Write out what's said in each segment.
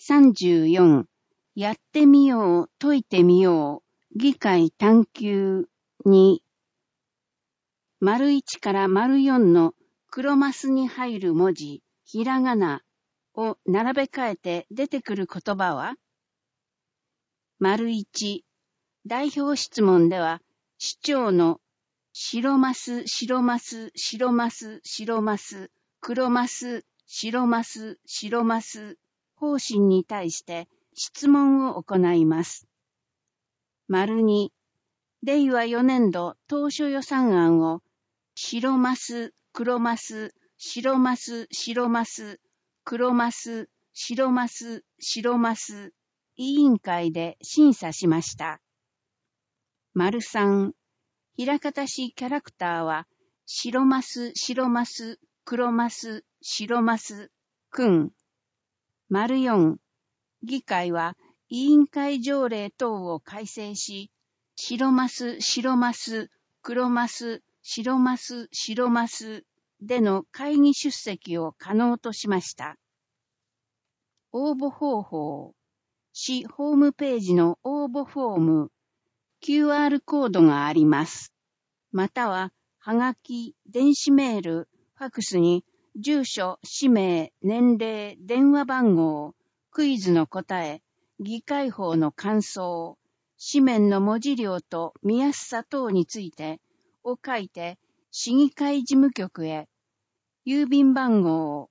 34、やってみよう、解いてみよう、議会探求に、丸1から丸4の黒マスに入る文字、ひらがなを並べ替えて出てくる言葉は、丸1、代表質問では、市長の白マス、白マス、白マス、白マス、黒マス、白マス、白マス、方針に対して質問を行います。丸2、令和4年度当初予算案を白マス、黒マス、白マス、白マス、黒マス、白マス、白マス、委員会で審査しました。丸3、枚方市キャラクターは、白マス、白マス、黒マス、白マス、君。丸4、議会は委員会条例等を改正し、白マス、白マス、黒マス、白マス、白マスでの会議出席を可能としました。応募方法。市ホームページの応募フォーム、QR コードがあります。または、はがき、電子メール、ファクスに、住所、氏名、年齢、電話番号、クイズの答え、議会法の感想、紙面の文字量と見やすさ等についてを書いて、市議会事務局へ、郵便番号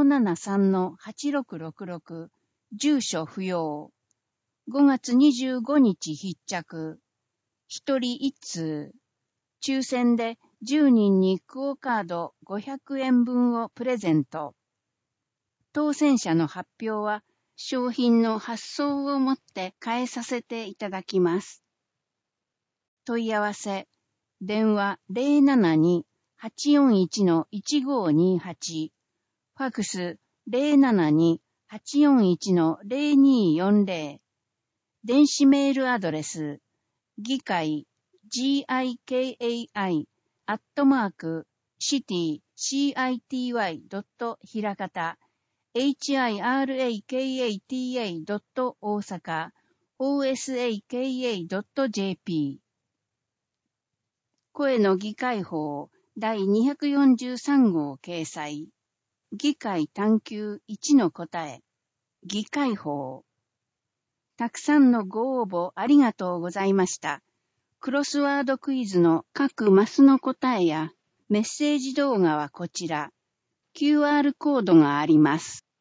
573-8666、住所不要、5月25日必着、一人一通、抽選で10人にクオカード500円分をプレゼント。当選者の発表は商品の発送をもって返させていただきます。問い合わせ、電話 072-841-1528、ファクス 072-841-0240、電子メールアドレス、議会gikai@city.hirakata hirakata.osaka.osaka.jp 声の議会法第243号掲載。議会探求1の答え。議会法。たくさんのご応募ありがとうございました。クロスワードクイズの各マスの答えやメッセージ動画はこちら。QR コードがあります。